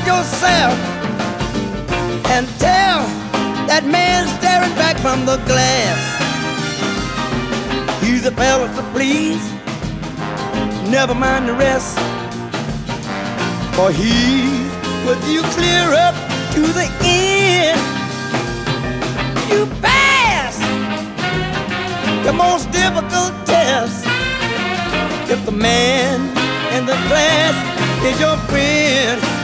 yourself and tell that man staring back from the glass, he's a fella to please, never mind the rest, for he's with you clear up to the end. You pass the most difficult test if the man in the class is your friend.